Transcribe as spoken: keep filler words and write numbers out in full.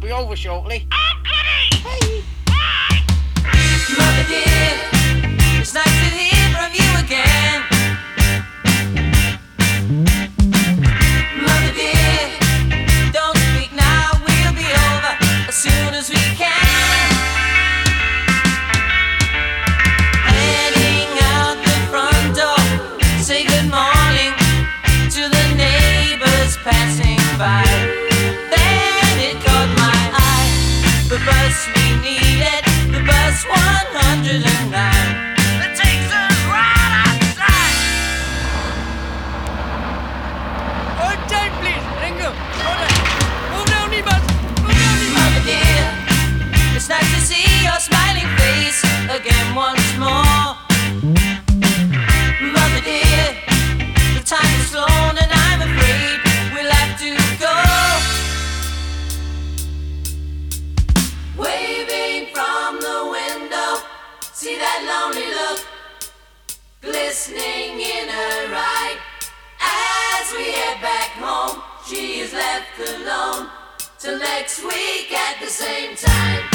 be over shortly. Hey. Mother dear, it's nice to hear from you again. Mother dear, don't speak now, we'll be over as soon as we can. Heading out the front door, say good morning to the neighbors passing by. Then it caught my eye, the bus we needed, the bus one hundred nine. That takes us right outside. Hold tight, please. Ringo. Hold on. Move down the bus. Move down the bus. Mother dear, it's nice to see your smiling face again once more. Mother dear, the time is flown and I'm afraid we'll have to go. Waving from the window, see that lonely look glistening in her eye. As we head back home, she is left alone till next week at the same time.